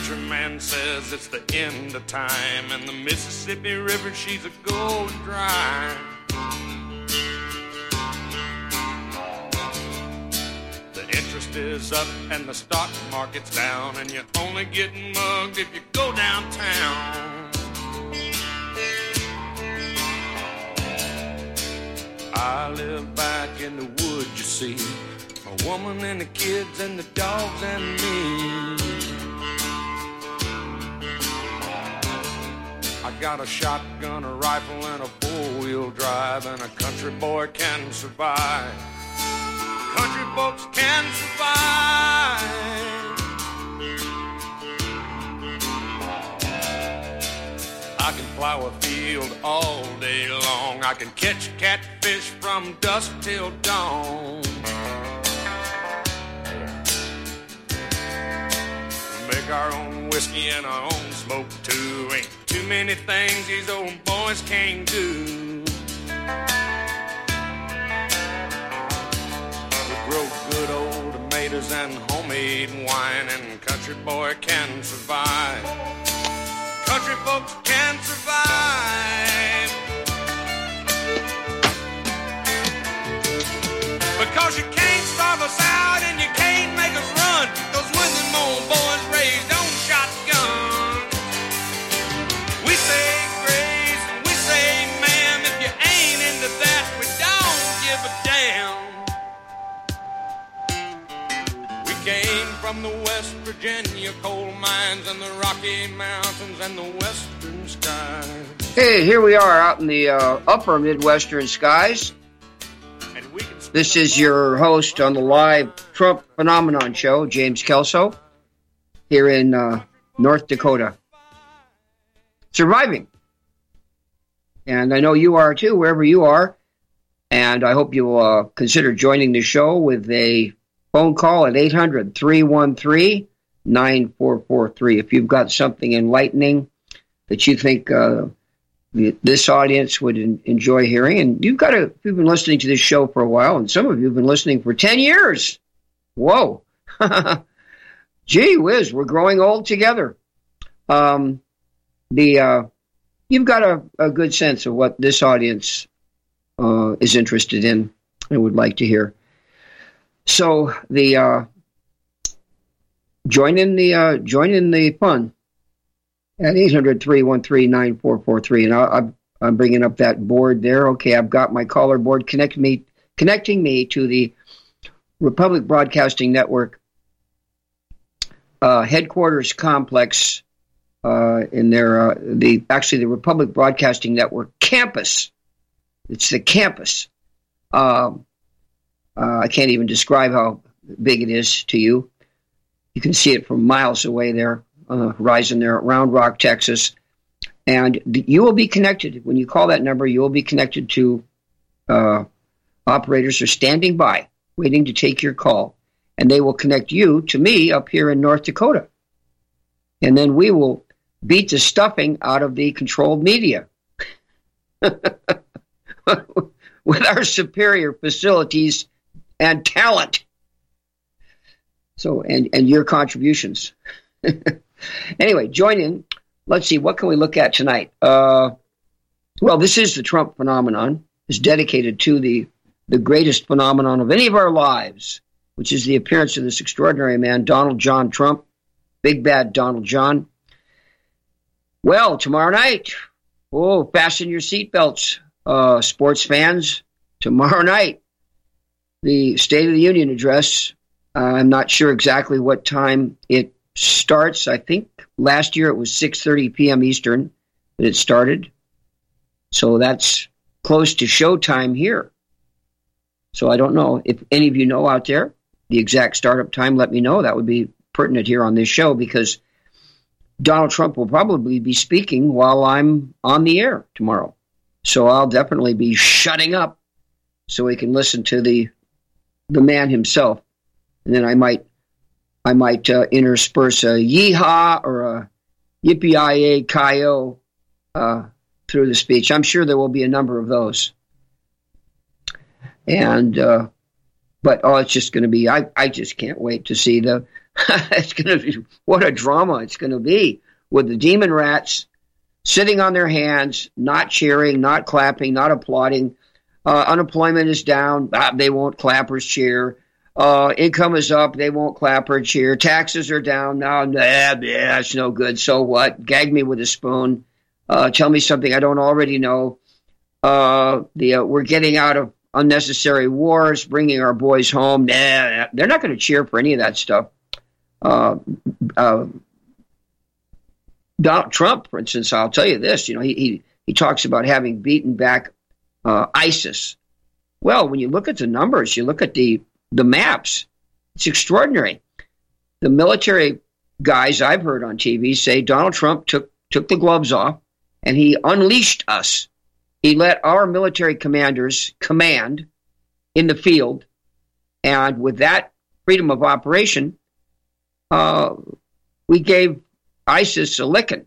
country man says it's the end of time, and the Mississippi River, she's a gold dry. The interest is up and the stock market's down, and you're only getting mugged if you go downtown. I live back in the woods, you see, a woman and the kids and the dogs and me. I got a shotgun, a rifle, and a four-wheel drive, and a country boy can survive. Country folks can survive. I can plow a field all day long. I can catch catfish from dusk till dawn. Make our own whiskey and our own smoke too. Ain't too many things these old boys can't do. We grow good old tomatoes and homemade wine, and country boy can survive. Country folks can survive. Because you can't starve us out and you can't make us run. Those when them old boys raised on shotgun. We say grace and we say ma'am. If you ain't into that, we don't give a damn. We came from the West Virginia coal mines and the Rocky Mountains and the western skies. Hey, here we are out in the upper Midwestern skies. This is your host on the live Trump Phenomenon Show, James Kelso, here in North Dakota. Surviving. And I know you are too, wherever you are. And I hope you will consider joining the show with a phone call at 800-313-9443. If you've got something enlightening that you think this audience would enjoy hearing. And you've been listening to this show for a while, and some of you have been listening for 10 years. Whoa. Gee whiz, we're growing old together. You've got a good sense of what this audience is interested in and would like to hear. So join in the fun at 800-313-9443. And I'm bringing up that board there. Okay, I've got my caller board connecting me to the Republic Broadcasting Network headquarters complex in their the Republic Broadcasting Network campus. It's the campus. I can't even describe how big it is to you. You can see it from miles away there on the horizon there at Round Rock, Texas. And you will be connected. When you call that number, you will be connected to operators who are standing by, waiting to take your call. And they will connect you to me up here in North Dakota. And then we will beat the stuffing out of the controlled media with our superior facilities and talent. So, and your contributions. Anyway, join in. Let's see, what can we look at tonight? Well, this is the Trump phenomenon. It's dedicated to the greatest phenomenon of any of our lives, which is the appearance of this extraordinary man, Donald John Trump, big bad Donald John. Well, tomorrow night, fasten your seatbelts, sports fans. Tomorrow night, the State of the Union address. I'm not sure exactly what time it starts. I think last year it was 6:30 p.m. Eastern that it started. So that's close to showtime here. So I don't know if any of you know out there the exact startup time. Let me know. That would be pertinent here on this show because Donald Trump will probably be speaking while I'm on the air tomorrow. So I'll definitely be shutting up so we can listen to the man himself. And then I might intersperse a yeehaw or a yippee-yi-yi-ki-yo through the speech. I'm sure there will be a number of those. And but it's just going to be. I just can't wait to see the It's going to be, what a drama it's going to be with the demon rats sitting on their hands, not cheering, not clapping, not applauding. Unemployment is down. They won't clap or cheer. Income is up. They won't clap or cheer. Taxes are down. Now, it's no good. So what? Gag me with a spoon. Tell me something I don't already know. We're getting out of unnecessary wars, bringing our boys home. They're not going to cheer for any of that stuff. Donald Trump, for instance, I'll tell you this. He talks about having beaten back ISIS. Well, when you look at the numbers, you look at the maps, it's extraordinary. The military guys I've heard on TV say Donald Trump took the gloves off and he unleashed us. He let our military commanders command in the field. And with that freedom of operation, we gave ISIS a licking.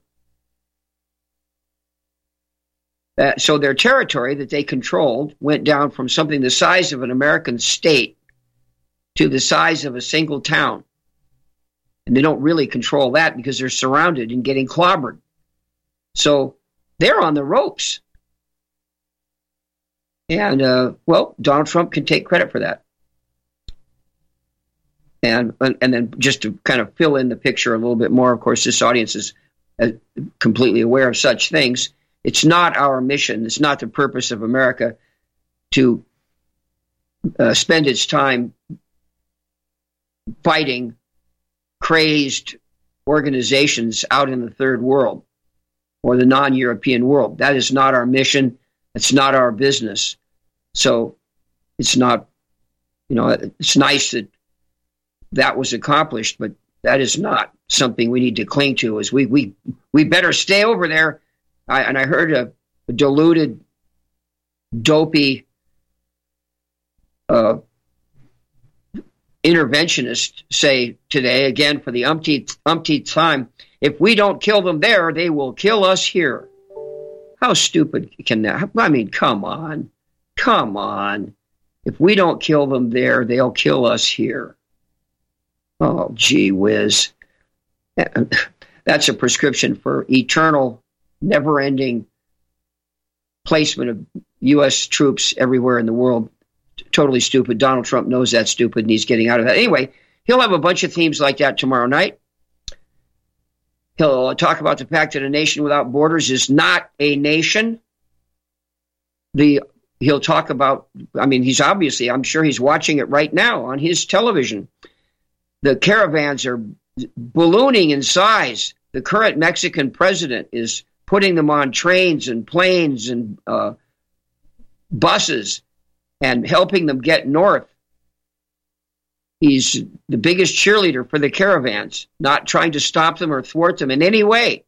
So their territory that they controlled went down from something the size of an American state to the size of a single town. And they don't really control that because they're surrounded and getting clobbered. So they're on the ropes. And, Donald Trump can take credit for that. And then just to kind of fill in the picture a little bit more, of course, this audience is completely aware of such things. It's not our mission. It's not the purpose of America to spend its time fighting crazed organizations out in the third world or the non-European world. That is not our mission. It's not our business. So it's not, it's nice that was accomplished, but that is not something we need to cling to. Is we better stay over there. I heard a deluded, dopey interventionist say today, again for the umpteenth time, if we don't kill them there, they will kill us here. How stupid can that? I mean, come on. If we don't kill them there, they'll kill us here. Oh, gee whiz. That's a prescription for eternal, never-ending placement of U.S. troops everywhere in the world. Totally stupid. Donald Trump knows that's stupid, and he's getting out of that. Anyway, he'll have a bunch of themes like that tomorrow night. He'll talk about the fact that a nation without borders is not a nation. He'll talk about, he's obviously, I'm sure he's watching it right now on his television. The caravans are ballooning in size. The current Mexican president is putting them on trains and planes and buses and helping them get north. He's the biggest cheerleader for the caravans, not trying to stop them or thwart them in any way.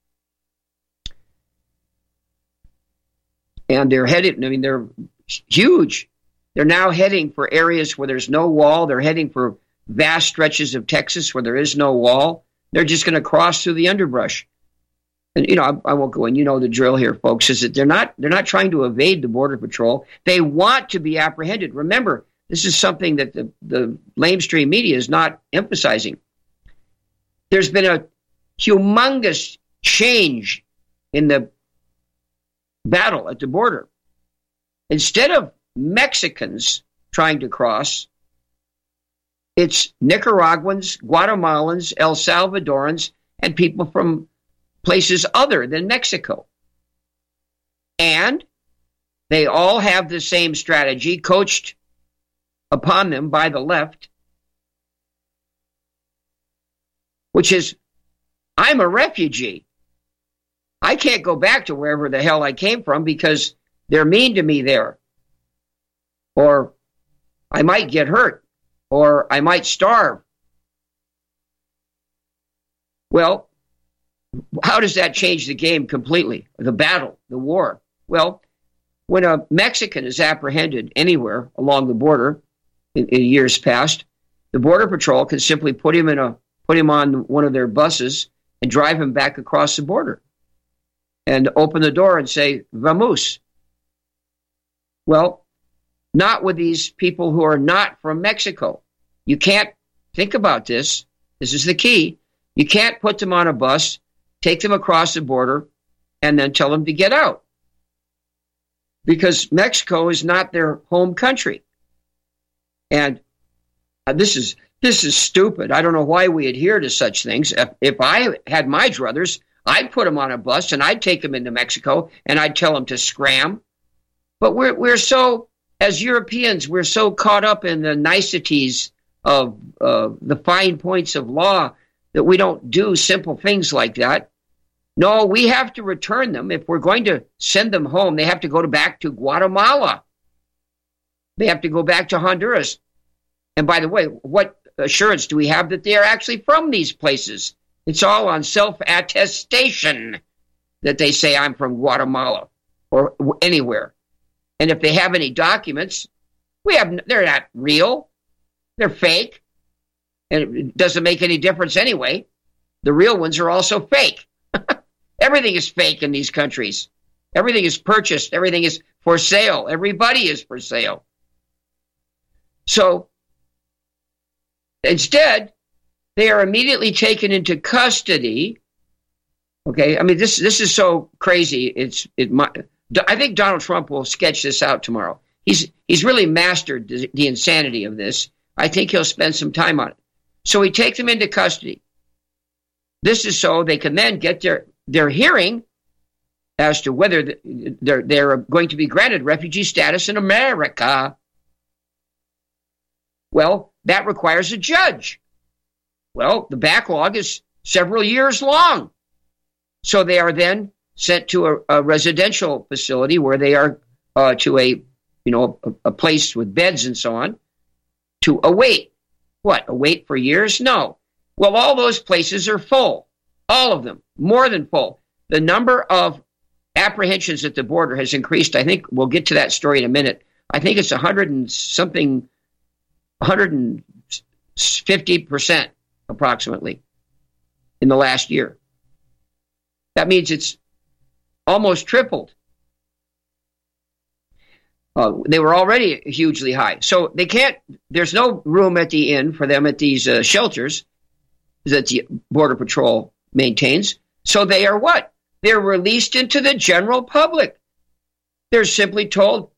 And they're headed, they're huge. They're now heading for areas where there's no wall. They're heading for vast stretches of Texas where there is no wall. They're just going to cross through the underbrush. And, I won't go in. The drill here, folks, is that they're not trying to evade the Border Patrol. They want to be apprehended. Remember, this is something that the lamestream media is not emphasizing. There's been a humongous change in the battle at the border. Instead of Mexicans trying to cross, it's Nicaraguans, Guatemalans, El Salvadorans, and people from places other than Mexico. And they all have the same strategy coached upon them by the left, which is, I'm a refugee. I can't go back to wherever the hell I came from because they're mean to me there. Or I might get hurt. Or I might starve. Well, how does that change the game completely? The battle, the war? Well, when a Mexican is apprehended anywhere along the border in years past, the Border Patrol can simply put him on one of their buses and drive him back across the border and open the door and say, "Vamos." Well, not with these people who are not from Mexico. You can't think about this. this is the key, you can't put them on a bus, take them across the border, and then tell them to get out. Because Mexico is not their home country. And this is stupid. I don't know why we adhere to such things. If I had my druthers, I'd put them on a bus and I'd take them into Mexico and I'd tell them to scram. But we're so, as Europeans, we're so caught up in the niceties of the fine points of law that we don't do simple things like that. No, we have to return them. If we're going to send them home, they have to go back to Guatemala. They have to go back to Honduras. And by the way, what assurance do we have that they are actually from these places? It's all on self-attestation that they say I'm from Guatemala or anywhere. And if they have any documents, they're not real. They're fake. And it doesn't make any difference anyway. The real ones are also fake. Everything is fake in these countries. Everything is purchased. Everything is for sale. Everybody is for sale. So instead, they are immediately taken into custody. Okay, I mean this is so crazy. I think Donald Trump will sketch this out tomorrow. He's really mastered the insanity of this. I think he'll spend some time on it. So he takes them into custody. This is so they can then get their hearing as to whether they're going to be granted refugee status in America. Well, that requires a judge. Well, the backlog is several years long. So they are then sent to a residential facility where they are to a place with beds and so on to await. What? Await for years? No. Well, all those places are full. All of them. More than full. The number of apprehensions at the border has increased. I think we'll get to that story in a minute. I think it's 150% approximately in the last year. That means it's almost tripled. They were already hugely high. So there's no room at the inn for them at these shelters that the Border Patrol maintains. So they are what? They're released into the general public. They're simply told,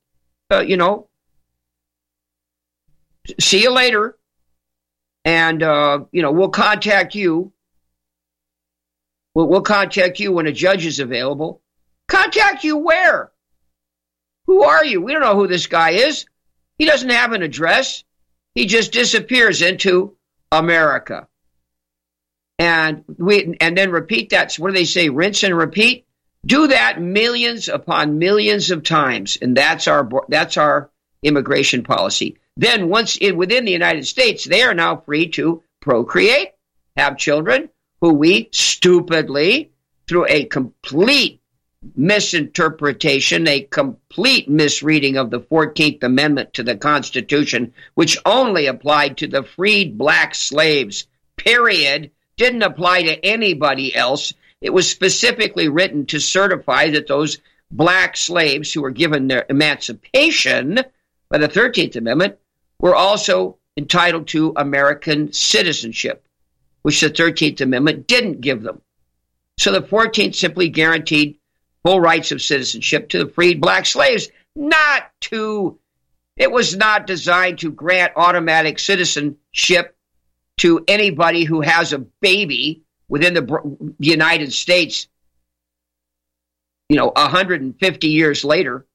see you later. And, we'll contact you. We'll contact you when a judge is available. Contact you where? Who are you? We don't know who this guy is. He doesn't have an address. He just disappears into America. And then repeat that. So what do they say? Rinse and repeat. Do that millions upon millions of times. And that's our immigration policy. Then once within the United States, they are now free to procreate, have children, who we stupidly, through a complete misinterpretation, a complete misreading of the 14th Amendment to the Constitution, which only applied to the freed black slaves, period, didn't apply to anybody else. It was specifically written to certify that those black slaves who were given their emancipation by the 13th Amendment were also entitled to American citizenship, which the 13th Amendment didn't give them. So the 14th simply guaranteed full rights of citizenship to the freed black slaves, it was not designed to grant automatic citizenship to anybody who has a baby within the United States, 150 years later.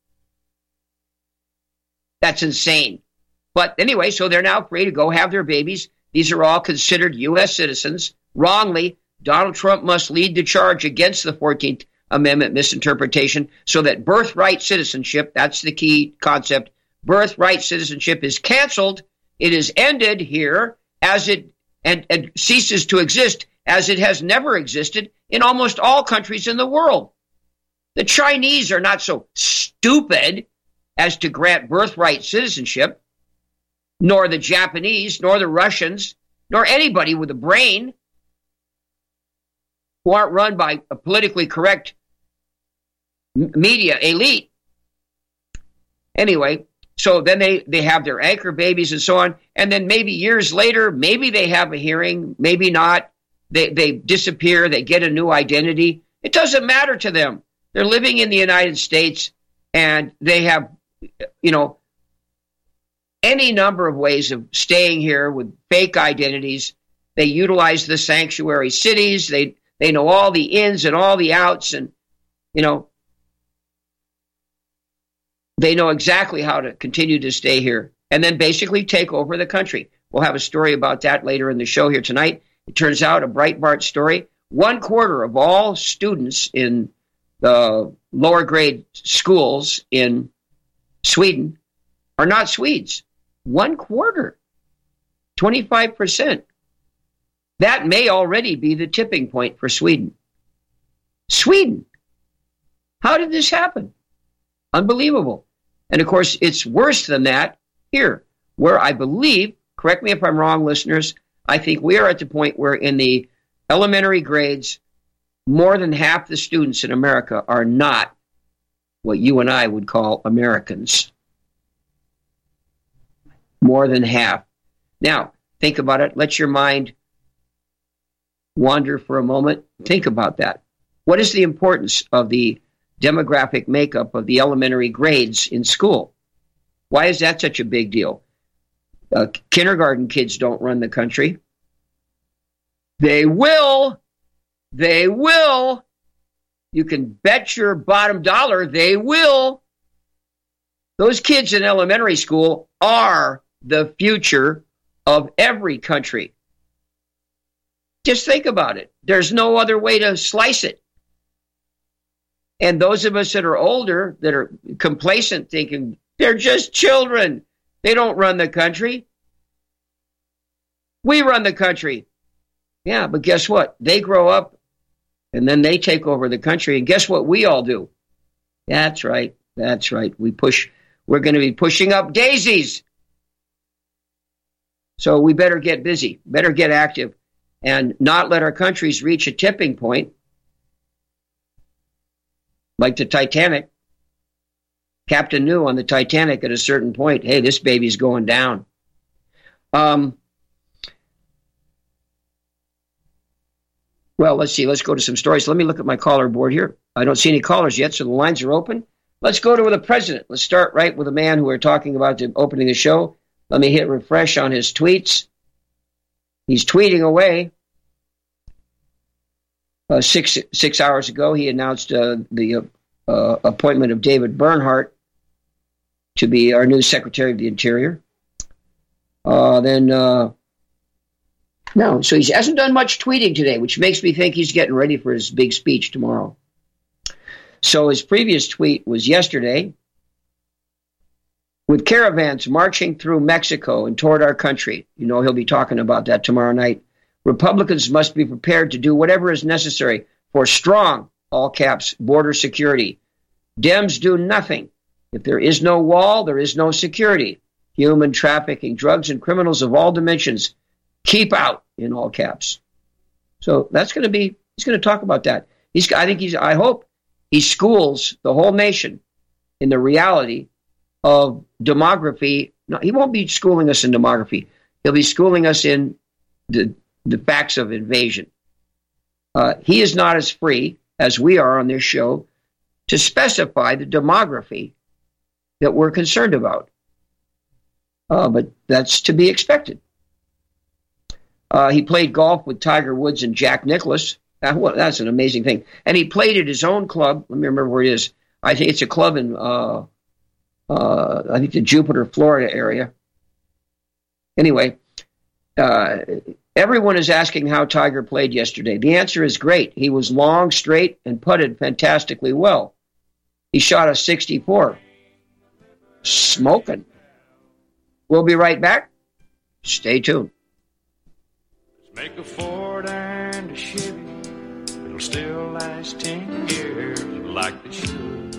That's insane. But anyway, so they're now free to go have their babies. These are all considered U.S. citizens. Wrongly, Donald Trump must lead the charge against the 14th Amendment misinterpretation so that birthright citizenship, that's the key concept, birthright citizenship is canceled. It is ended here and ceases to exist as it has never existed in almost all countries in the world. The Chinese are not so stupid as to grant birthright citizenship, nor the Japanese, nor the Russians, nor anybody with a brain who aren't run by a politically correct media elite. Anyway, So then they have their anchor babies and so on. And then maybe years later, maybe they have a hearing, maybe not. They disappear. They get a new identity. It doesn't matter to them. They're living in the United States, and they have, any number of ways of staying here with fake identities. They utilize the sanctuary cities. They know all the ins and all the outs, and, they know exactly how to continue to stay here and then basically take over the country. We'll have a story about that later in the show here tonight. It turns out, a Breitbart story, 1/4 of all students in the lower grade schools in Sweden are not Swedes. 1/4, 25%. That may already be the tipping point for Sweden. Sweden. How did this happen? Unbelievable. And of course, it's worse than that here, where I believe, correct me if I'm wrong, listeners, I think we are at the point where in the elementary grades, more than half the students in America are not what you and I would call Americans. More than half. Now, think about it. Let your mind wander for a moment. Think about that. What is the importance of the demographic makeup of the elementary grades in school? Why is that such a big deal? Kindergarten kids don't run the country. They will. They will. You can bet your bottom dollar they will. Those kids in elementary school are the future of every country. Just think about it. There's no other way to slice it. And those of us that are older, that are complacent, thinking they're just children, they don't run the country. We run the country. Yeah, but guess what? They grow up and then they take over the country. And guess what we all do? That's right. That's right. We're going to be pushing up daisies. So we better get busy, better get active, and not let our countries reach a tipping point like the Titanic. Captain knew on the Titanic at a certain point, hey, this baby's going down. Well, let's see. Let's go to some stories. Let me look at my caller board here. I don't see any callers yet, so the lines are open. Let's go to the president. Let's start right with the man who we're talking about opening the show. Let me hit refresh on his tweets. He's tweeting away. 6 hours ago, he announced the appointment of David Bernhardt to be our new Secretary of the Interior. So he hasn't done much tweeting today, which makes me think he's getting ready for his big speech tomorrow. So his previous tweet was yesterday. With caravans marching through Mexico and toward our country, he'll be talking about that tomorrow night. Republicans must be prepared to do whatever is necessary for strong, all caps, border security. Dems do nothing. If there is no wall, there is no security. Human trafficking, drugs, and criminals of all dimensions keep out, in all caps. So he's going to talk about that. I hope he schools the whole nation in the reality of demography. No, he won't be schooling us in demography. He'll be schooling us in the facts of invasion. He is not as free as we are on this show to specify the demography that we're concerned about. But that's to be expected. He played golf with Tiger Woods and Jack Nicklaus. That's an amazing thing. And he played at his own club. Let me remember where it is. I think it's a club in I think the Jupiter, Florida area. Anyway, everyone is asking how Tiger played yesterday. The answer is great. He was long, straight, and putted fantastically well. He shot a 64. Smoking. We'll be right back. Stay tuned. Make a Ford and a Chevy. It'll still last 10 years like it should.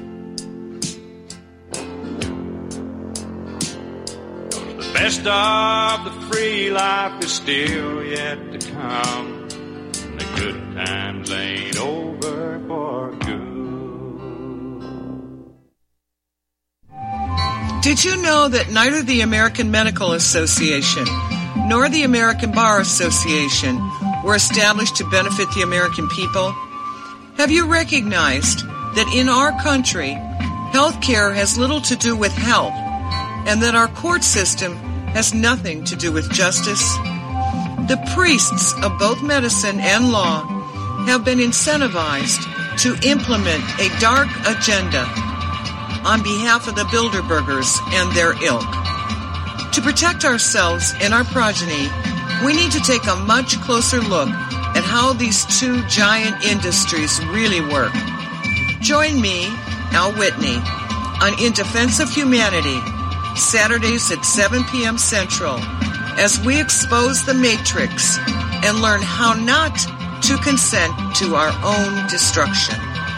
The best of the free life is still yet to come. And the good times ain't over for good. Did you know that neither the American Medical Association nor the American Bar Association were established to benefit the American people? Have you recognized that in our country, health care has little to do with health, and that our court system has nothing to do with justice? The priests of both medicine and law have been incentivized to implement a dark agenda on behalf of the Bilderbergers and their ilk. To protect ourselves and our progeny, we need to take a much closer look at how these two giant industries really work. Join me, Al Whitney, on In Defense of Humanity, Saturdays at 7 p.m. Central, as we expose the Matrix and learn how not to consent to our own destruction.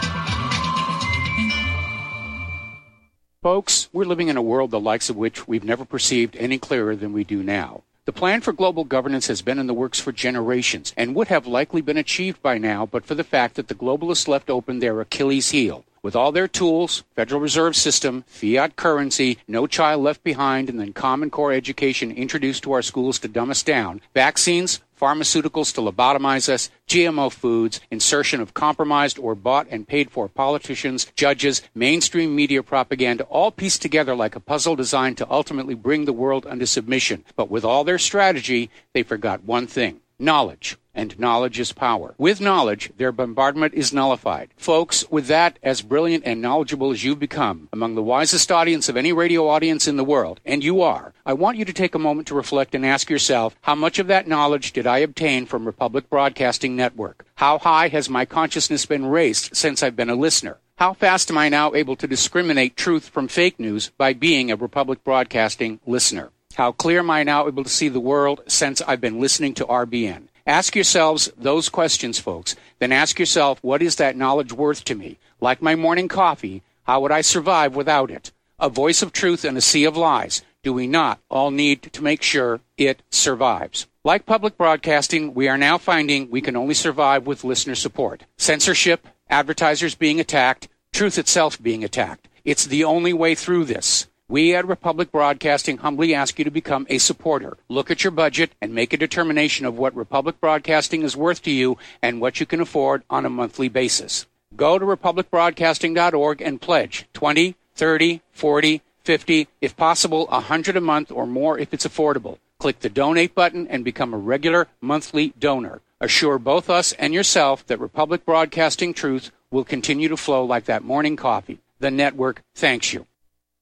Folks, we're living in a world the likes of which we've never perceived any clearer than we do now. The plan for global governance has been in the works for generations and would have likely been achieved by now but for the fact that the globalists left open their Achilles heel. With all their tools, Federal Reserve System, fiat currency, no child left behind, and then Common Core education introduced to our schools to dumb us down, vaccines, pharmaceuticals to lobotomize us, GMO foods, insertion of compromised or bought and paid for politicians, judges, mainstream media propaganda, all pieced together like a puzzle designed to ultimately bring the world under submission. But with all their strategy, they forgot one thing: knowledge. And knowledge is power. With knowledge, their bombardment is nullified. Folks, with that, as brilliant and knowledgeable as you've become, among the wisest audience of any radio audience in the world, and you are, I want you to take a moment to reflect and ask yourself, how much of that knowledge did I obtain from Republic Broadcasting Network? How high has my consciousness been raised since I've been a listener? How fast am I now able to discriminate truth from fake news by being a Republic Broadcasting listener? How clear am I now able to see the world since I've been listening to RBN? Ask yourselves those questions, folks. Then ask yourself, what is that knowledge worth to me? Like my morning coffee, how would I survive without it? A voice of truth in a sea of lies. Do we not all need to make sure it survives? Like public broadcasting, we are now finding we can only survive with listener support. Censorship, advertisers being attacked, truth itself being attacked. It's the only way through this. We at Republic Broadcasting humbly ask you to become a supporter. Look at your budget and make a determination of what Republic Broadcasting is worth to you and what you can afford on a monthly basis. Go to republicbroadcasting.org and pledge $20, $30, $40, $50, if possible, $100 a month or more if it's affordable. Click the donate button and become a regular monthly donor. Assure both us and yourself that Republic Broadcasting truth will continue to flow like that morning coffee. The network thanks you.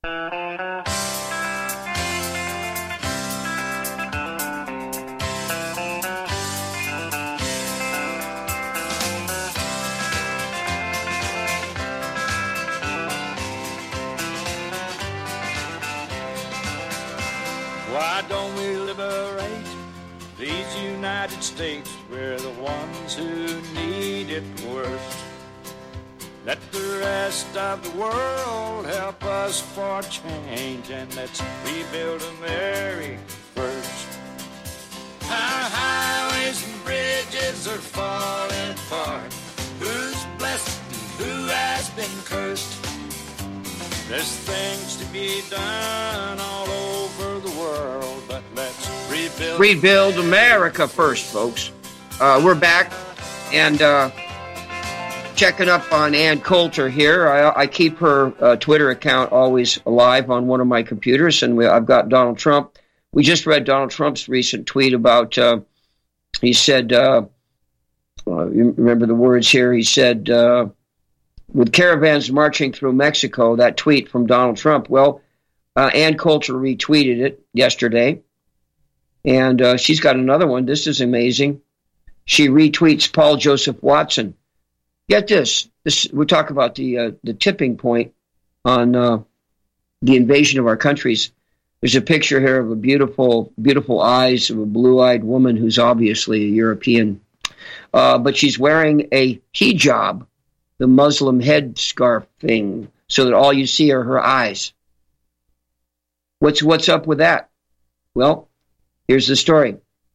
Why don't we liberate these United States? We're the ones who need it worst. Let the rest of the world help us for change, and let's rebuild America first. Our highways and bridges are falling apart. Who's blessed and who has been cursed? There's things to be done all over the world, but let's rebuild America first, folks. We're back and checking up on Ann Coulter here. I keep her Twitter account always alive on one of my computers, and I've got Donald Trump. We just read Donald Trump's recent tweet about, he said, you remember the words here, he said, with caravans marching through Mexico, that tweet from Donald Trump. Well, Ann Coulter retweeted it yesterday, and she's got another one. This is amazing. She retweets Paul Joseph Watson. Get this. We talk about the tipping point on the invasion of our countries. There's a picture here of a beautiful, beautiful eyes of a blue-eyed woman who's obviously a European, but she's wearing a hijab, the Muslim headscarf thing, so that all you see are her eyes. What's up with that? Well, here's the story.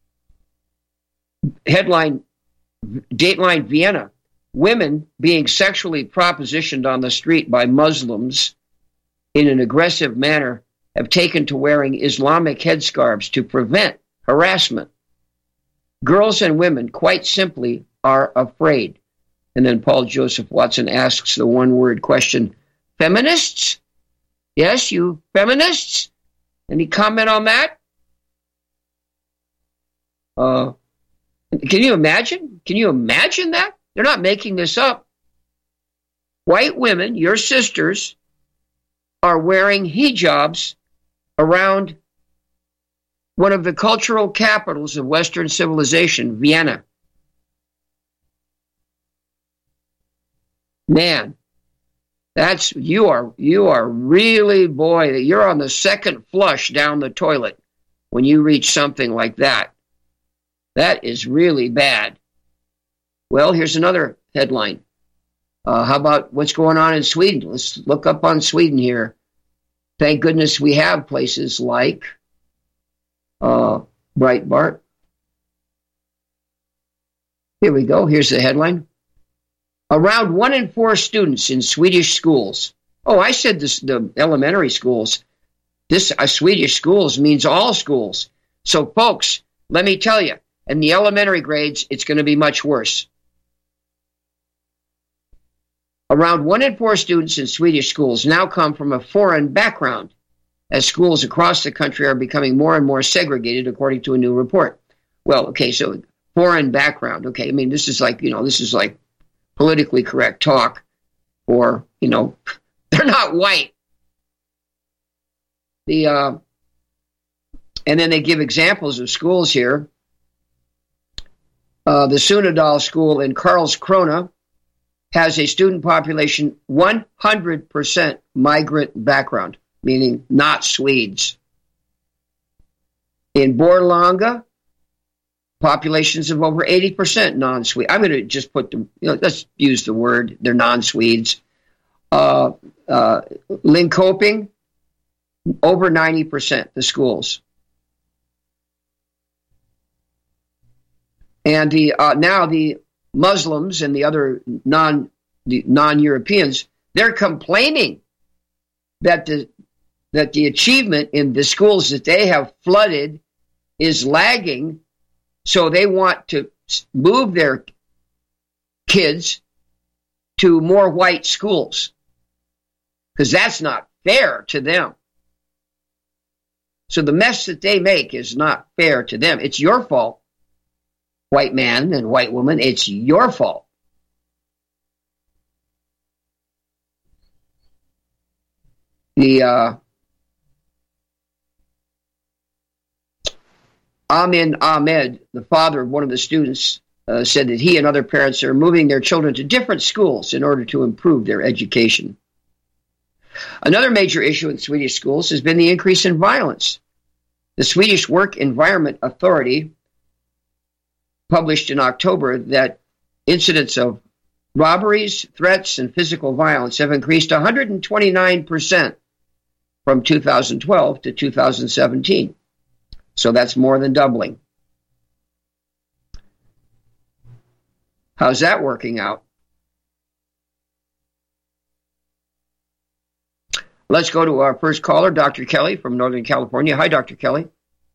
Headline, Dateline Vienna. Women being sexually propositioned on the street by Muslims in an aggressive manner have taken to wearing Islamic headscarves to prevent harassment. Girls and women, quite simply, are afraid. And then Paul Joseph Watson asks the one-word question, feminists? Yes, you feminists? Any comment on that? Can you imagine? Can you imagine that? They're not making this up. White women, your sisters, are wearing hijabs around one of the cultural capitals of Western civilization, Vienna. Man, you are really, boy, you're on the second flush down the toilet when you reach something like that. That is really bad. Well, here's another headline. How about what's going on in Sweden? Let's look up on Sweden here. Thank goodness we have places like Breitbart. Here we go. Here's the headline. Around 1 in 4 students in Swedish schools. Oh, I said this, the elementary schools. This Swedish schools means all schools. So, folks, let me tell you, in the elementary grades, it's going to be much worse. Around 1 in 4 students in Swedish schools now come from a foreign background, as schools across the country are becoming more and more segregated, according to a new report. Well, okay, so foreign background. Okay, I mean, this is like politically correct talk, or, they're not white. And then they give examples of schools here. The Sunndal School in Karlskrona has a student population 100% migrant background, meaning not Swedes. In Borlänge, populations of over 80% non-Swede. I'm going to just put them, let's use the word, they're non-Swedes. Linköping, over 90%, the schools. And now the Muslims and the other non-Europeans, they're complaining that the achievement in the schools that they have flooded is lagging, so they want to move their kids to more white schools, because that's not fair to them. So the mess that they make is not fair to them. It's your fault, white man and white woman. It's your fault. The Amin Ahmed, the father of one of the students, said that he and other parents are moving their children to different schools in order to improve their education. Another major issue in Swedish schools has been the increase in violence. The Swedish Work Environment Authority published in October that incidents of robberies, threats, and physical violence have increased 129% from 2012 to 2017. So that's more than doubling. How's that working out? Let's go to our first caller, Dr. Kelly from Northern California. Hi, Dr. Kelly.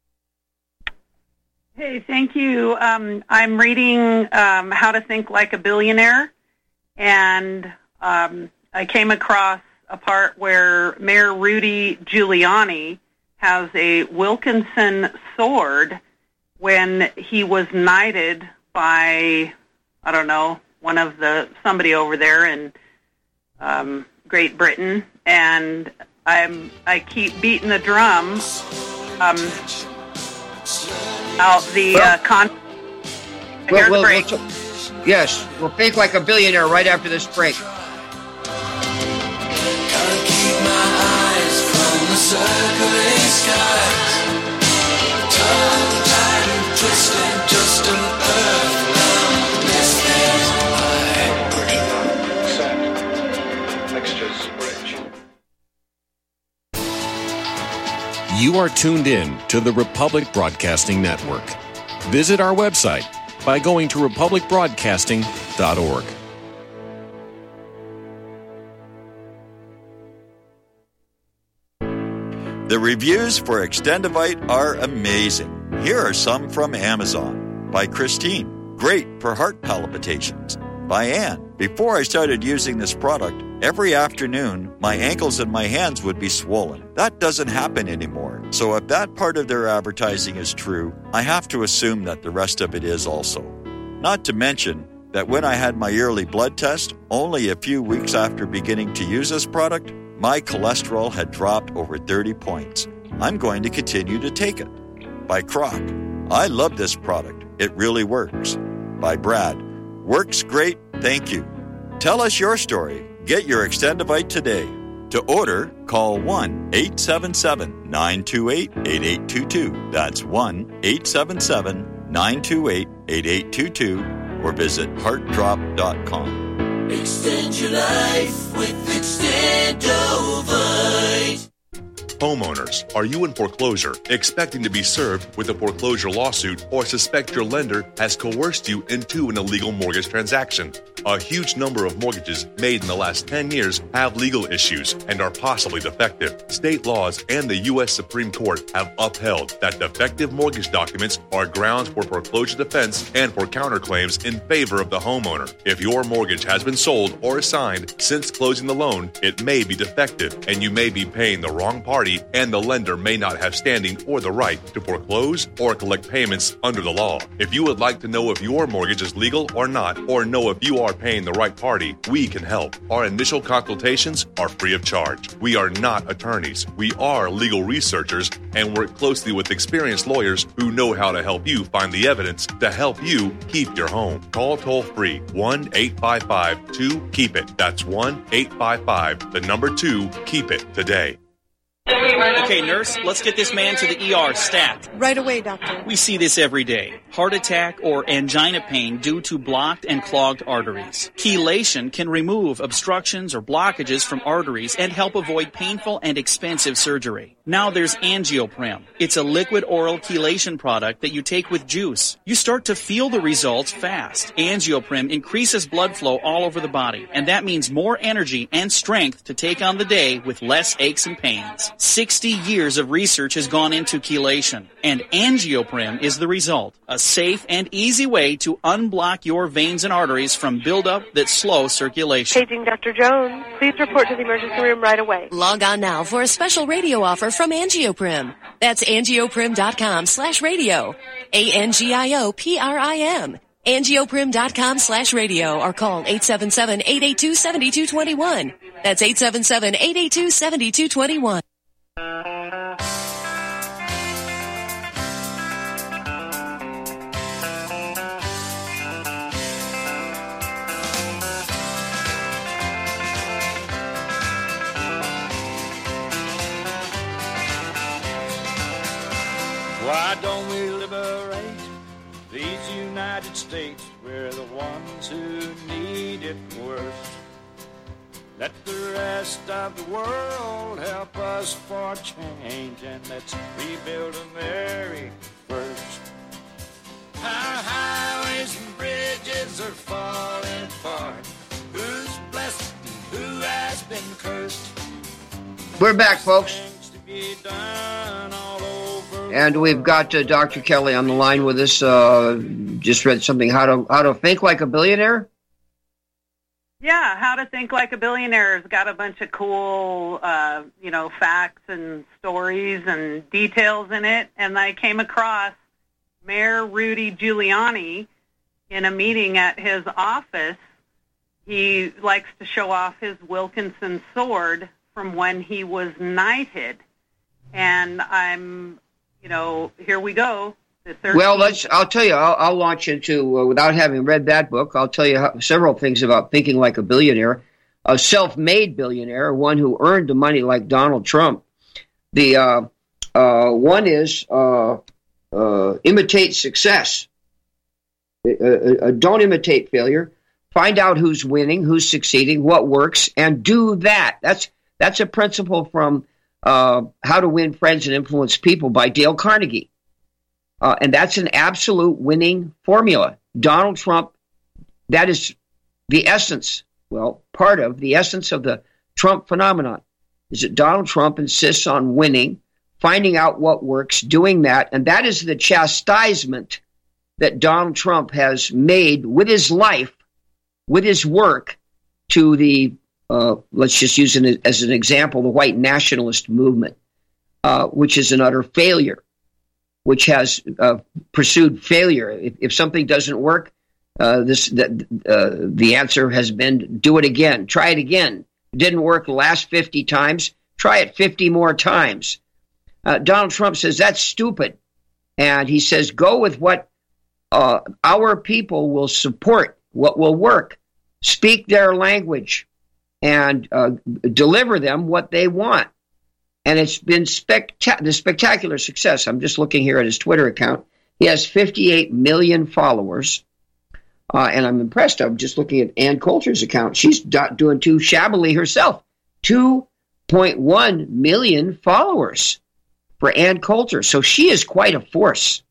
Hey, thank you. I'm reading How to Think Like a Billionaire, and I came across a part where Mayor Rudy Giuliani has a Wilkinson sword when he was knighted by, I don't know, somebody over there in Great Britain, and I keep beating the drum out the here's the break. Yes, we'll think like a billionaire right after this break. Gotta keep my eyes from the circling skies. Tongue tied and twisted, just an earthbound misfit. Mixtures rich. You are tuned in to the Republic Broadcasting Network. Visit our website by going to republicbroadcasting.org. The reviews for Extendivite are amazing. Here are some from Amazon. By Christine, great for heart palpitations. By Anne, before I started using this product, every afternoon my ankles and my hands would be swollen. That doesn't happen anymore. So if that part of their advertising is true, I have to assume that the rest of it is also. Not to mention that when I had my yearly blood test, only a few weeks after beginning to use this product, my cholesterol had dropped over 30 points. I'm going to continue to take it. By Croc, I love this product. It really works. By Brad, works great, thank you. Tell us your story. Get your Extendivite today. To order, call 1-877-928-8822. That's 1-877-928-8822. Or visit heartdrop.com. Extend your life with Extendovite. Homeowners, are you in foreclosure, expecting to be served with a foreclosure lawsuit, or suspect your lender has coerced you into an illegal mortgage transaction? A huge number of mortgages made in the last 10 years have legal issues and are possibly defective. State laws and the U.S. Supreme Court have upheld that defective mortgage documents are grounds for foreclosure defense and for counterclaims in favor of the homeowner. If your mortgage has been sold or assigned since closing the loan, it may be defective and you may be paying the wrong party, and the lender may not have standing or the right to foreclose or collect payments under the law. If you would like to know if your mortgage is legal or not, or know if you are paying the right party, we can help. Our initial consultations are free of charge. We are not attorneys. We are legal researchers and work closely with experienced lawyers who know how to help you find the evidence to help you keep your home. Call toll-free 1-855-2-KEEP-IT. That's 1-855-2-KEEP-IT today. Okay, nurse, let's get this man to the ER stat. Right away, doctor. We see this every day. Heart attack or angina pain due to blocked and clogged arteries. Chelation can remove obstructions or blockages from arteries and help avoid painful and expensive surgery. Now there's Angioprim. It's a liquid oral chelation product that you take with juice. You start to feel the results fast. Angioprim increases blood flow all over the body, and that means more energy and strength to take on the day with less aches and pains. 60 years of research has gone into chelation, and Angioprim is the result. A safe and easy way to unblock your veins and arteries from buildup that slow circulation. Paging Dr. Jones. Please report to the emergency room right away. Log on now for a special radio offer from Angioprim. That's angioprim.com/radio. ANGIOPRIM. Angioprim.com/radio or call 877-882-7221. That's 877-882-7221. Why don't we liberate these United States? We're the ones who need it worst. Let the rest of the world help us for change, and let's rebuild America first. Our highways and bridges are falling apart. Who's blessed and who has been cursed? We're back, folks. And we've got Dr. Kelly on the line with us. Just read something, how to think like a billionaire. Yeah, How to Think Like a Billionaire has got a bunch of cool, facts and stories and details in it. And I came across Mayor Rudy Giuliani in a meeting at his office. He likes to show off his Wilkinson sword from when he was knighted. And here we go. Well, I'll tell you, I'll launch into, without having read that book, I'll tell you several things about thinking like a billionaire, a self-made billionaire, one who earned the money like Donald Trump. The one is imitate success. Don't imitate failure. Find out who's winning, who's succeeding, what works, and do that. That's a principle from How to Win Friends and Influence People by Dale Carnegie. And that's an absolute winning formula. Donald Trump, that is the essence, part of the essence of the Trump phenomenon, is that Donald Trump insists on winning finding out what works, doing that. And that is the chastisement that Donald Trump has made with his life, with his work, to the, let's just use it as an example, the white nationalist movement, which is an utter failure, which has pursued failure. If something doesn't work, the answer has been do it again, try it again. It didn't work the last 50 times, try it 50 more times. Donald Trump says that's stupid. And he says go with what our people will support, what will work. Speak their language and deliver them what they want. And it's been the spectacular success. I'm just looking here at his Twitter account. He has 58 million followers. And I'm impressed. I'm just looking at Ann Coulter's account. She's not doing too shabbily herself. 2.1 million followers for Ann Coulter. So she is quite a force.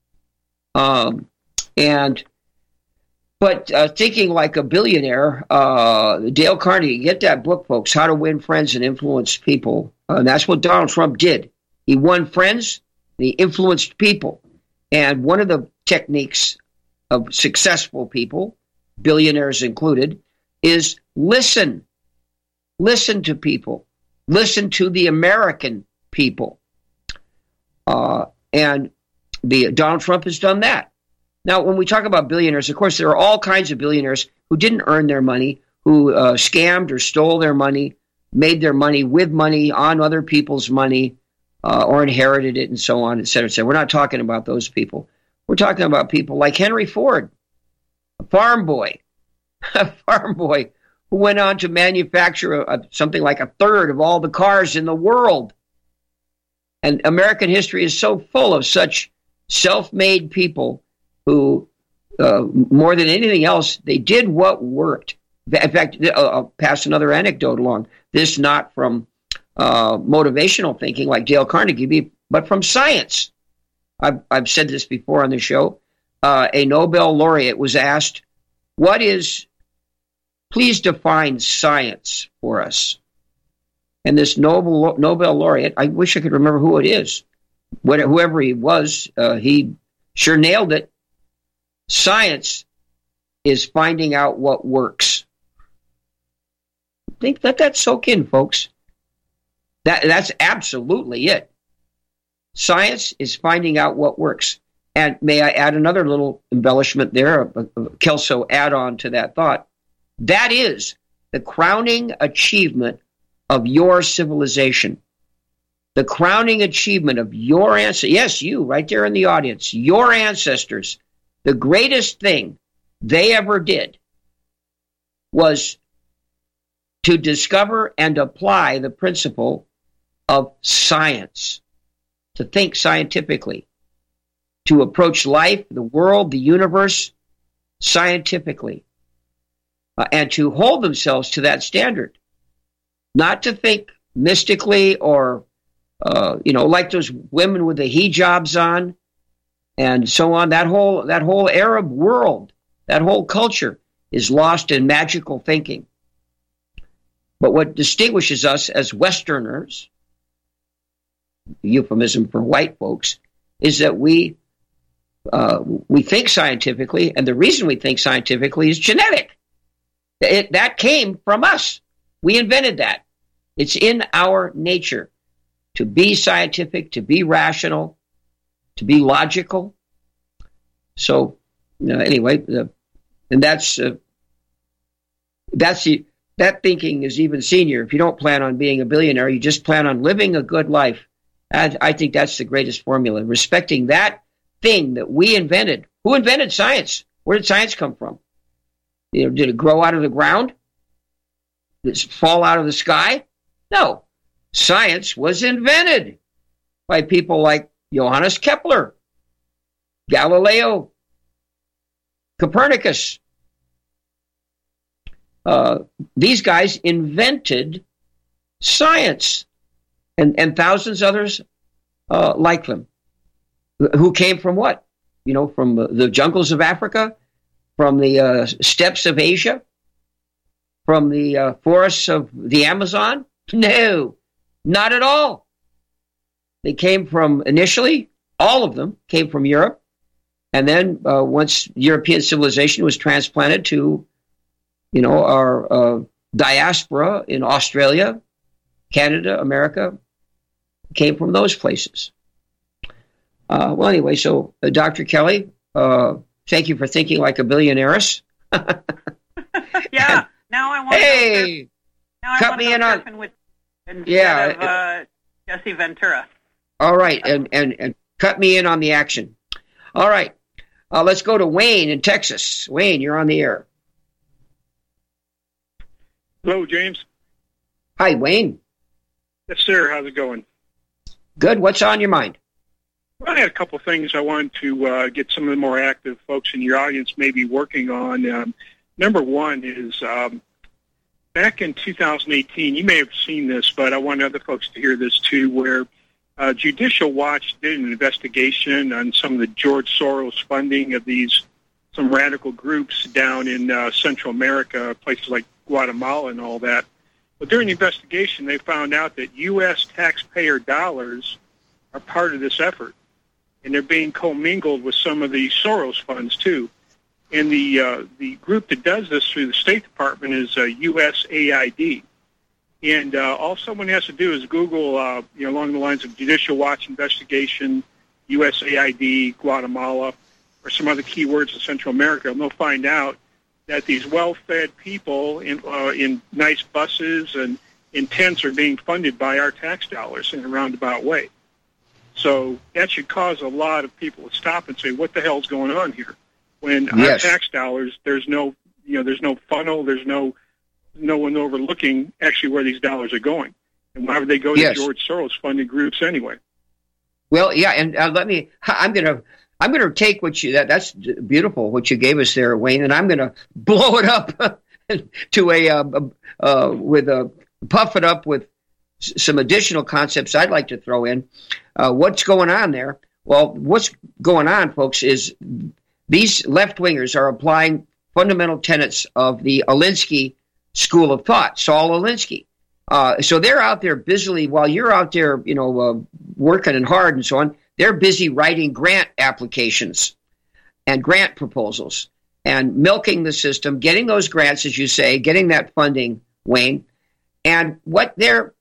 But thinking like a billionaire, Dale Carnegie, get that book, folks, How to Win Friends and Influence People. And that's what Donald Trump did. He won friends, and he influenced people. And one of the techniques of successful people, billionaires included, is listen. Listen to people. Listen to the American people. And Donald Trump has done that. Now, when we talk about billionaires, of course, there are all kinds of billionaires who didn't earn their money, who scammed or stole their money, made their money with money on other people's money, or inherited it, and so on, et cetera, et cetera. We're not talking about those people. We're talking about people like Henry Ford, a farm boy who went on to manufacture something like a third of all the cars in the world. And American history is so full of such self-made people who, more than anything else, they did what worked. In fact, I'll pass another anecdote along. This not from motivational thinking like Dale Carnegie, but from science. I've said this before on the show. A Nobel laureate was asked, please define science for us. And this Nobel laureate, I wish I could remember who it is. Whoever he was, he sure nailed it. Science is finding out what works. Let that soak in, folks. That's absolutely it. Science is finding out what works. And may I add another little embellishment there, a Kelso add-on to that thought. That is the crowning achievement of your civilization. The crowning achievement of your ancestors. Yes, you, right there in the audience. Your ancestors. The greatest thing they ever did was to discover and apply the principle of science, to think scientifically, to approach life, the world, the universe scientifically, and to hold themselves to that standard, not to think mystically or, like those women with the hijabs on and so on. That whole Arab world, that whole culture is lost in magical thinking. But what distinguishes us as Westerners, euphemism for white folks, is that we think scientifically, and the reason we think scientifically is genetic. That came from us. We invented that. It's in our nature to be scientific, to be rational, to be logical. So, anyway, and that thinking is even senior. If you don't plan on being a billionaire, you just plan on living a good life. And I think that's the greatest formula. Respecting that thing that we invented. Who invented science? Where did science come from? Did it grow out of the ground? Did it fall out of the sky? No. Science was invented by people like Johannes Kepler, Galileo, Copernicus. These guys invented science, and thousands others like them, who came from what? From the jungles of Africa, from the steppes of Asia, from the forests of the Amazon? No, not at all. They came from, initially, all of them came from Europe. And then once European civilization was transplanted to, our diaspora in Australia, Canada, America, came from those places. Well, anyway, so Dr. Kelly, thank you for thinking like a billionaireess. Yeah. Now I want to cut me in on instead of Jesse Ventura. All right, and cut me in on the action. All right, let's go to Wayne in Texas. Wayne, you're on the air. Hello, James. Hi, Wayne. Yes, sir. How's it going? Good. What's on your mind? Well, I had a couple of things I wanted to get some of the more active folks in your audience maybe working on. Number one is back in 2018, you may have seen this, but I want other folks to hear this too, where Judicial Watch did an investigation on some of the George Soros funding of some radical groups down in Central America, places like Guatemala and all that. But during the investigation, they found out that U.S. taxpayer dollars are part of this effort, and they're being commingled with some of the Soros funds too. And the group that does this through the State Department is USAID. And all someone has to do is Google, along the lines of Judicial Watch investigation, USAID, Guatemala, or some other keywords in Central America, and they'll find out that these well-fed people in nice buses and in tents are being funded by our tax dollars in a roundabout way. So that should cause a lot of people to stop and say, what the hell's going on here? When our tax dollars, there's no funnel, there's no one overlooking actually where these dollars are going. And why would they go to George Soros funded groups anyway? Well, yeah, and I'm going to take that's beautiful what you gave us there, Wayne, and I'm going to blow it up to puff it up with some additional concepts I'd like to throw in. What's going on there? Well, what's going on, folks, is these left-wingers are applying fundamental tenets of the Alinsky school of thought, Saul Alinsky. So they're out there busily, while you're out there, working and hard and so on, they're busy writing grant applications and grant proposals and milking the system, getting those grants, as you say, getting that funding, Wayne. And what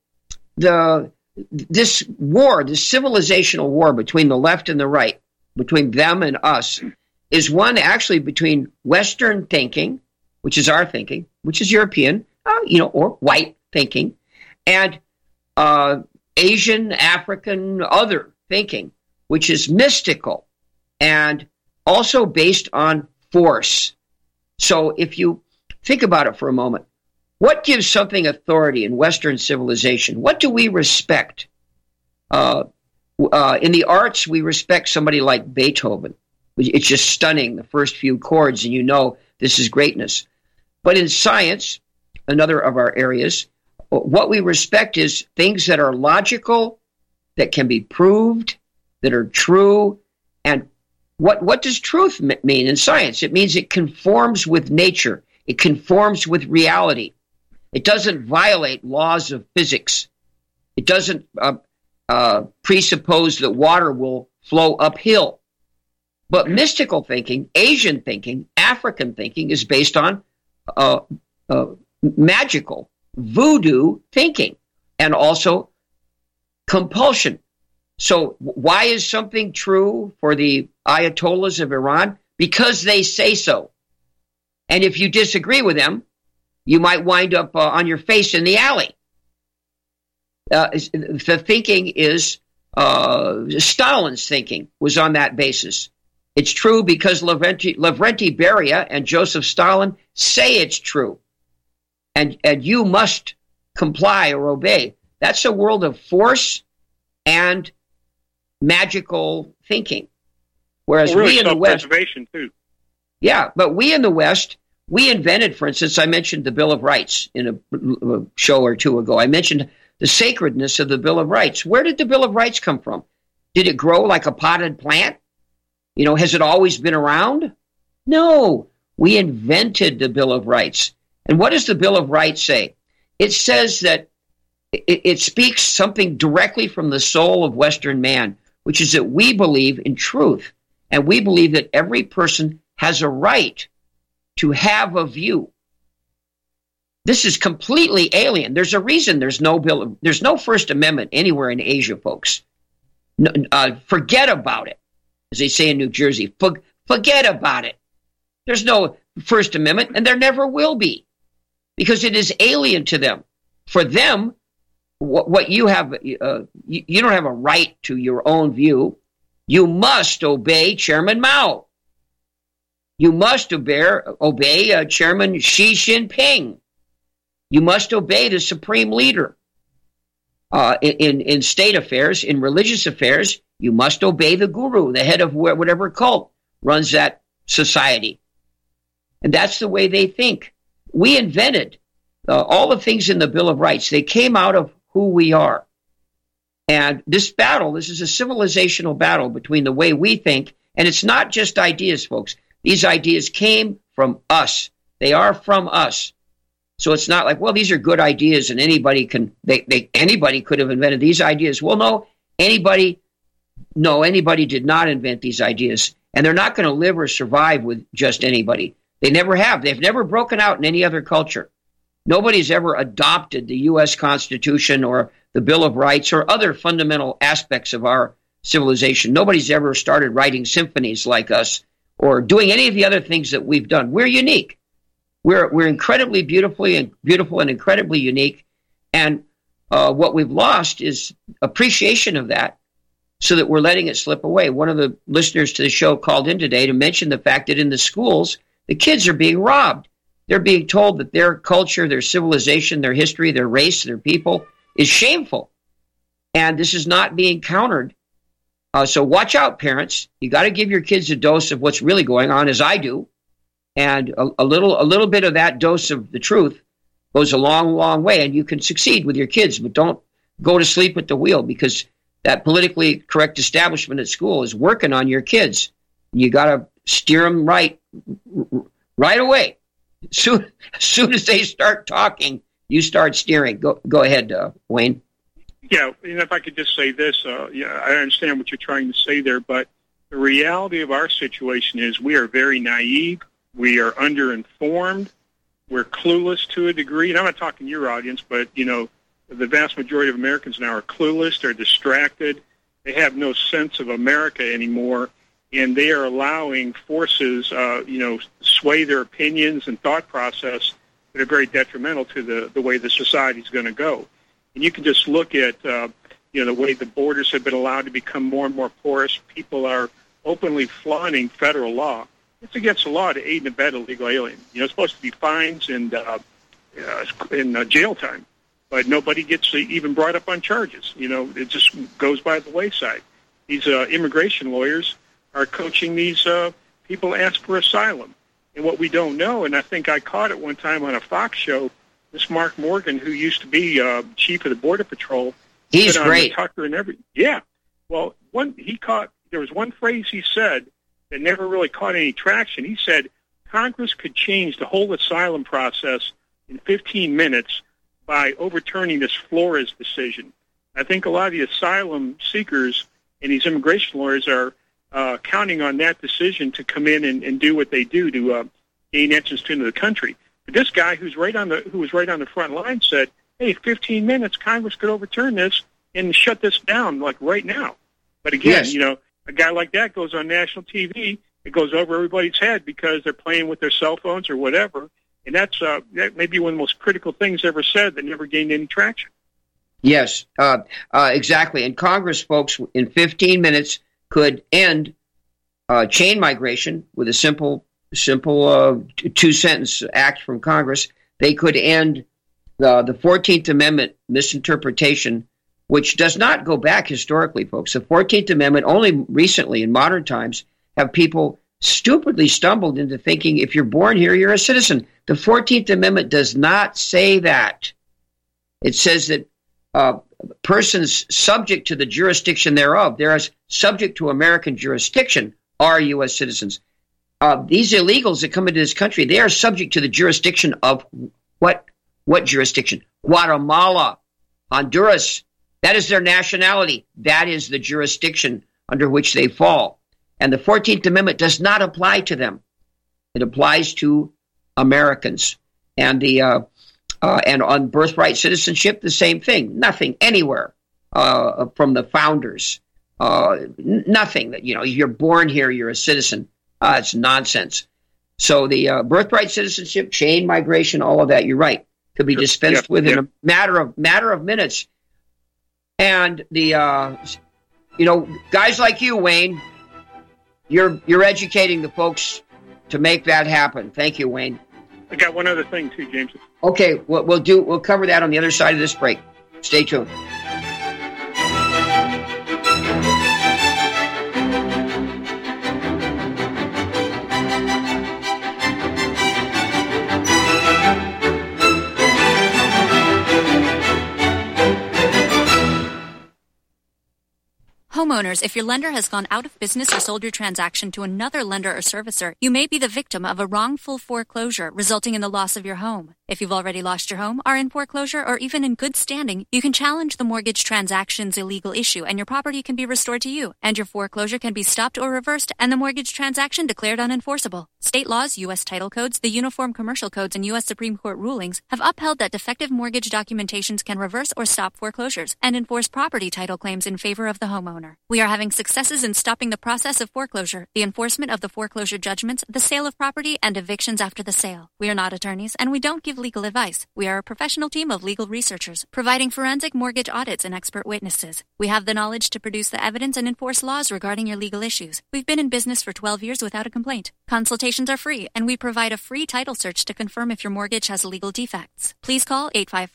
this war, this civilizational war between the left and the right, between them and us, is one actually between Western thinking, which is our thinking, which is European, or white thinking, and Asian, African, other thinking, which is mystical and also based on force. So if you think about it for a moment, what gives something authority in Western civilization? What do we respect? In the arts, we respect somebody like Beethoven. It's just stunning, the first few chords, and this is greatness. But in science, another of our areas, what we respect is things that are logical, that can be proved, that are true. And what does truth mean in science? It means it conforms with nature. It conforms with reality. It doesn't violate laws of physics. It doesn't presuppose that water will flow uphill. But mystical thinking, Asian thinking, African thinking is based on magical, voodoo thinking, and also compulsion. So why is something true for the Ayatollahs of Iran? Because they say so. And if you disagree with them, you might wind up on your face in the alley. The thinking is Stalin's thinking was on that basis. It's true because Lavrenti Beria and Joseph Stalin say it's true. And you must comply or obey. That's a world of force and magical thinking. Whereas we in the West, too. Yeah, but we in the West, we invented, for instance, I mentioned the Bill of Rights in a show or two ago. I mentioned the sacredness of the Bill of Rights. Where did the Bill of Rights come from? Did it grow like a potted plant? Has it always been around? No, we invented the Bill of Rights. And what does the Bill of Rights say? It says that it speaks something directly from the soul of Western man, which is that we believe in truth, and we believe that every person has a right to have a view. This is completely alien. There's a reason there's no First Amendment anywhere in Asia, folks. Forget about it, as they say in New Jersey. Forget about it. There's no First Amendment, and there never will be, because it is alien to them. For them, what you have, you don't have a right to your own view. You must obey Chairman Mao. You must obey Chairman Xi Jinping. You must obey the supreme leader. In state affairs, in religious affairs, you must obey the guru, the head of whatever cult runs that society. And that's the way they think. We invented all the things in the Bill of Rights. They came out of who we are. And this is a civilizational battle between the way we think, and it's not just ideas, folks. These ideas came from us. They are from us. So it's not like, well, these are good ideas and anybody could have invented these ideas. Well, no, anybody did not invent these ideas. And they're not going to live or survive with just anybody. They never have. They've never broken out in any other culture. Nobody's ever adopted the U.S. Constitution or the Bill of Rights or other fundamental aspects of our civilization. Nobody's ever started writing symphonies like us or doing any of the other things that we've done. We're unique. We're incredibly beautiful and incredibly unique. And what we've lost is appreciation of that, so that we're letting it slip away. One of the listeners to the show called in today to mention the fact that in the schools, the kids are being robbed. They're being told that their culture, their civilization, their history, their race, their people is shameful. And this is not being countered. So watch out, parents. You got to give your kids a dose of what's really going on, as I do. And a little bit of that dose of the truth goes a long, long way. And you can succeed with your kids, but don't go to sleep at the wheel, because that politically correct establishment at school is working on your kids. You got to steer them right away. As soon as they start talking, you start steering. Go ahead, Wayne. Yeah, and if I could just say this, I understand what you're trying to say there, but the reality of our situation is we are very naive. We are underinformed. We're clueless to a degree. And I'm not talking your audience, but, the vast majority of Americans now are clueless. They're distracted. They have no sense of America anymore. And they are allowing forces, sway their opinions and thought process that are very detrimental to the way the society is going to go. And you can just look at, the way the borders have been allowed to become more and more porous. People are openly flaunting federal law. It's against the law to aid and abet illegal aliens. It's supposed to be fines and jail time, but nobody gets even brought up on charges. It just goes by the wayside. These immigration lawyers are coaching these people ask for asylum. And what we don't know, and I think I caught it one time on a Fox show, this Mark Morgan, who used to be chief of the Border Patrol. He's great. Tucker and everything. Yeah. Well, there was one phrase he said that never really caught any traction. He said Congress could change the whole asylum process in 15 minutes by overturning this Flores decision. I think a lot of the asylum seekers and these immigration lawyers are counting on that decision to come in and do what they do to gain entrance into the country. But this guy who was right on the front line said, hey, 15 minutes, Congress could overturn this and shut this down, like right now. But again, yes. A guy like that goes on national TV. It goes over everybody's head because they're playing with their cell phones or whatever. And that may be one of the most critical things ever said that never gained any traction. Yes, exactly. And Congress, folks, in 15 minutes could end chain migration with a simple two-sentence act from Congress. They could end the 14th Amendment misinterpretation, which does not go back historically, folks. The 14th Amendment, only recently in modern times, have people stupidly stumbled into thinking if you're born here, you're a citizen. The 14th Amendment does not say that. It says that persons subject to the jurisdiction thereof, they are subject to American jurisdiction, are U.S. citizens. These illegals that come into this country, they are subject to the jurisdiction of what jurisdiction? Guatemala, Honduras. That is their nationality. That is the jurisdiction under which they fall. And the 14th Amendment does not apply to them. It applies to Americans. And and on birthright citizenship, the same thing. Nothing anywhere from the founders. Nothing that, you're born here, you're a citizen. It's nonsense. So the birthright citizenship, chain migration, all of that, you're right, could be dispensed with in a matter of minutes. And the guys like you, Wayne, you're educating the folks to make that happen. Thank you, Wayne. I got one other thing too, James. Okay, we'll cover that on the other side of this break. Stay tuned. Homeowners, if your lender has gone out of business or sold your transaction to another lender or servicer, you may be the victim of a wrongful foreclosure resulting in the loss of your home. If you've already lost your home, are in foreclosure, or even in good standing, you can challenge the mortgage transaction's illegal issue and your property can be restored to you, and your foreclosure can be stopped or reversed and the mortgage transaction declared unenforceable. State laws, U.S. title codes, the Uniform Commercial Codes, and U.S. Supreme Court rulings have upheld that defective mortgage documentations can reverse or stop foreclosures and enforce property title claims in favor of the homeowner. We are having successes in stopping the process of foreclosure, the enforcement of the foreclosure judgments, the sale of property, and evictions after the sale. We are not attorneys, and we don't give legal advice. We are a professional team of legal researchers, providing forensic mortgage audits and expert witnesses. We have the knowledge to produce the evidence and enforce laws regarding your legal issues. We've been in business for 12 years without a complaint. Consultations are free, and we provide a free title search to confirm if your mortgage has legal defects. Please call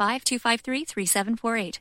855-253-3748.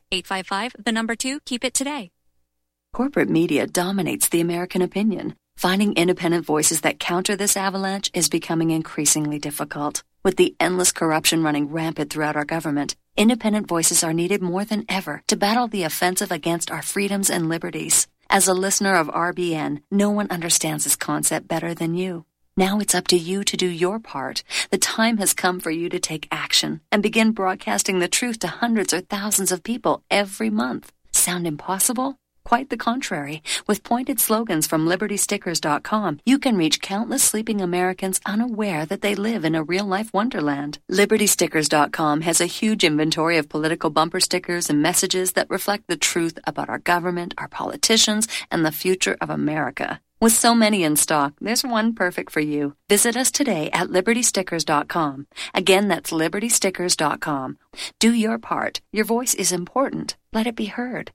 855, 2, keep it today. Corporate media dominates the American opinion. Finding independent voices that counter this avalanche is becoming increasingly difficult. With the endless corruption running rampant throughout our government, independent voices are needed more than ever to battle the offensive against our freedoms and liberties. As a listener of RBN, no one understands this concept better than you. Now it's up to you to do your part. The time has come for you to take action and begin broadcasting the truth to hundreds or thousands of people every month. Sound impossible? Quite the contrary. With pointed slogans from LibertyStickers.com, you can reach countless sleeping Americans unaware that they live in a real-life wonderland. LibertyStickers.com has a huge inventory of political bumper stickers and messages that reflect the truth about our government, our politicians, and the future of America. With so many in stock, there's one perfect for you. Visit us today at LibertyStickers.com. Again, that's LibertyStickers.com. Do your part. Your voice is important. Let it be heard.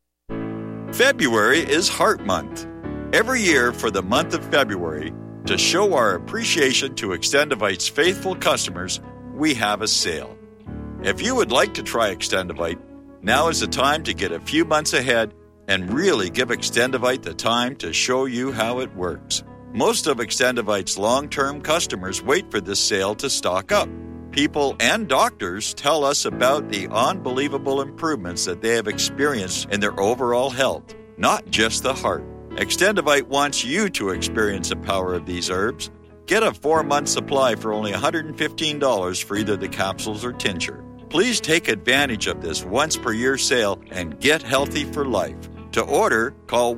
February is Heart Month. Every year for the month of February, to show our appreciation to Extendivite's faithful customers, we have a sale. If you would like to try Extendivite, now is the time to get a few months ahead and really give Extendivite the time to show you how it works. Most of Extendivite's long-term customers wait for this sale to stock up. People and doctors tell us about the unbelievable improvements that they have experienced in their overall health, not just the heart. Extendivite wants you to experience the power of these herbs. Get a 4-month supply for only $115 for either the capsules or tincture. Please take advantage of this once-per-year sale and get healthy for life. To order, call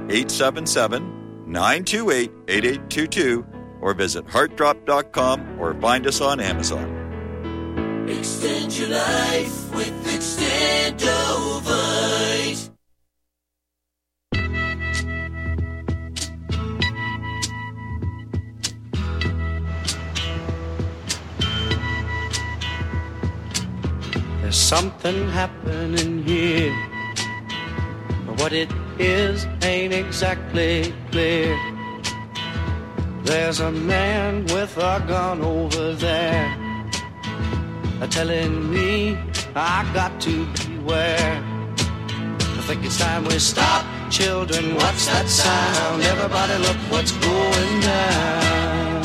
1-877-928-8822 or visit heartdrop.com or find us on Amazon. Extend your life with Extendovite. There's something happening here, but what it is ain't exactly clear. There's a man with a gun over there, telling me I got to beware. I think it's time we stop. Children, what's that sound? Everybody look what's going down.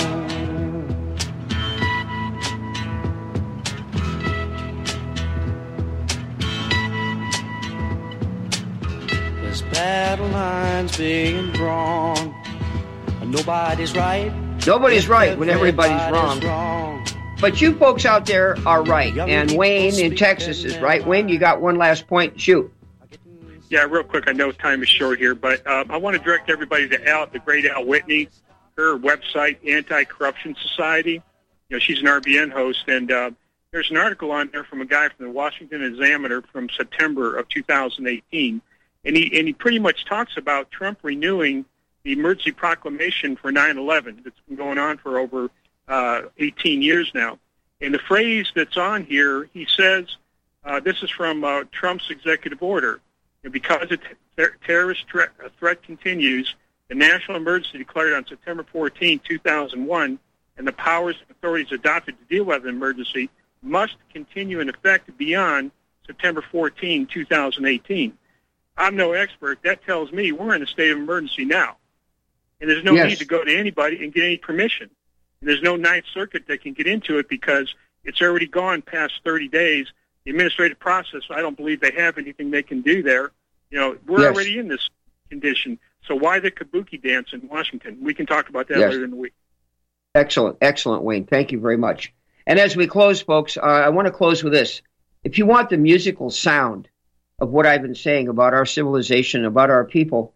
There's battle lines being drawn. Nobody's right. Nobody's right when everybody's wrong. But you folks out there are right. And Wayne in Texas is right. Wayne, you got one last point. Shoot. Yeah, real quick. I know time is short here, but I want to direct everybody to the great Al Whitney, her website, Anti-Corruption Society. She's an RBN host, and there's an article on there from a guy from the Washington Examiner from September of 2018, and he pretty much talks about Trump renewing the emergency proclamation for 9/11 that's been going on for over 18 years now. And the phrase that's on here, he says, this is from Trump's executive order, because the terrorist threat continues, the national emergency declared on September 14, 2001, and the powers and authorities adopted to deal with the emergency must continue in effect beyond September 14, 2018. I'm no expert. That tells me we're in a state of emergency now. And there's no need to go to anybody and get any permission. And there's no Ninth Circuit that can get into it because it's already gone past 30 days. The administrative process, I don't believe they have anything they can do there. We're already in this condition. So why the kabuki dance in Washington? We can talk about that later in the week. Excellent, Wayne. Thank you very much. And as we close, folks, I want to close with this. If you want the musical sound of what I've been saying about our civilization, about our people,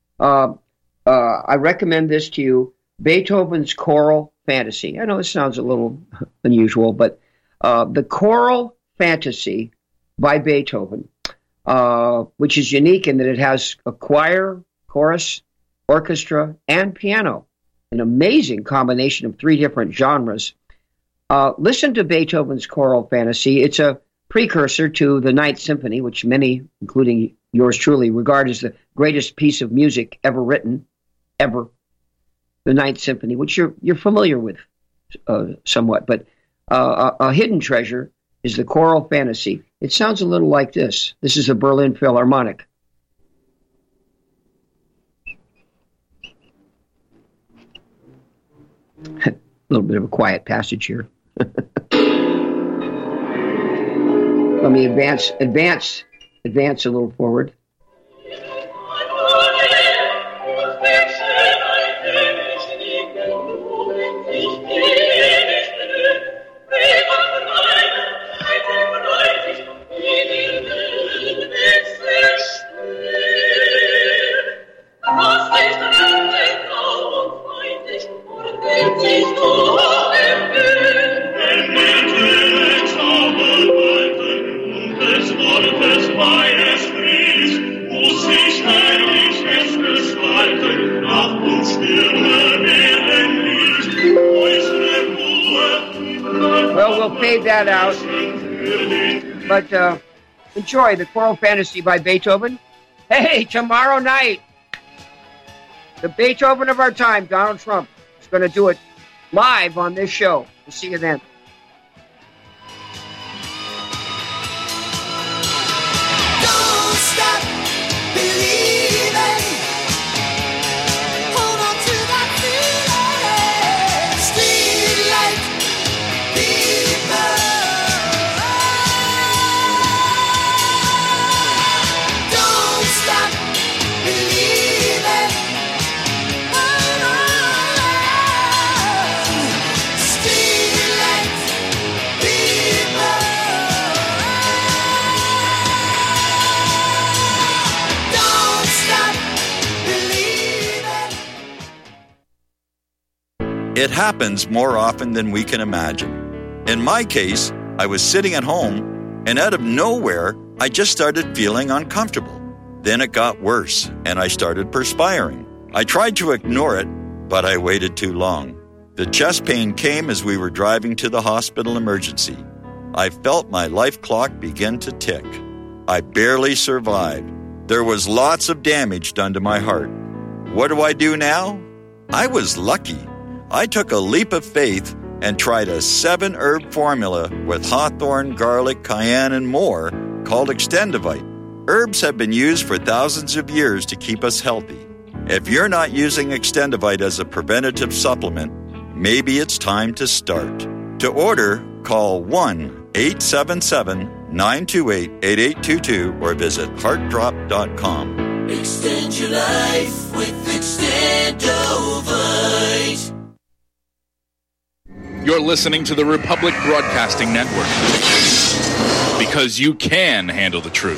I recommend this to you, Beethoven's Choral Fantasy. I know this sounds a little unusual, but the Choral Fantasy by Beethoven, which is unique in that it has a choir, chorus, orchestra, and piano, an amazing combination of three different genres. Listen to Beethoven's Choral Fantasy. It's a precursor to the Ninth Symphony, which many, including yours truly, regard as the greatest piece of music ever written, ever. The Ninth Symphony, which you're familiar with somewhat, but a hidden treasure is the Choral Fantasy. It sounds a little like this. This is the Berlin Philharmonic. A little bit of a quiet passage here. Let me advance a little forward. Well, we'll fade that out. But enjoy the Choral Fantasy by Beethoven. Hey, tomorrow night, the Beethoven of our time, Donald Trump, is going to do it live on this show. We'll see you then. Don't stop believing. Hold on to that feeling. Street light people. Don't stop believing. Hold on. Street light people. Don't stop believing. It happens more often than we can imagine. In my case, I was sitting at home, and out of nowhere, I just started feeling uncomfortable. Then it got worse, and I started perspiring. I tried to ignore it, but I waited too long. The chest pain came as we were driving to the hospital emergency. I felt my life clock begin to tick. I barely survived. There was lots of damage done to my heart. What do I do now? I was lucky. I took a leap of faith and tried a 7-herb formula with hawthorn, garlic, cayenne, and more called Extendivite. Herbs have been used for thousands of years to keep us healthy. If you're not using Extendivite as a preventative supplement, maybe it's time to start. To order, call 1-877-928-8822 or visit heartdrop.com. Extend your life with Extendovite. You're listening to the Republic Broadcasting Network. Because you can handle the truth.